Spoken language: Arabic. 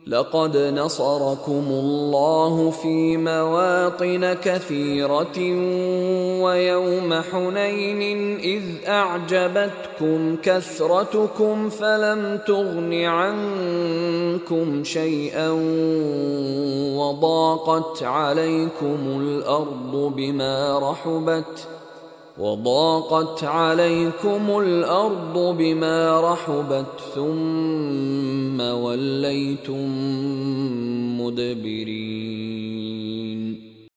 لقد نصركم الله في مواطن كثيرة ويوم حنين إذ أعجبتكم كثرتكم فلم تغن عنكم شيئا وضاقت عليكم الأرض بما رحبت ثم وليتم مدبرين.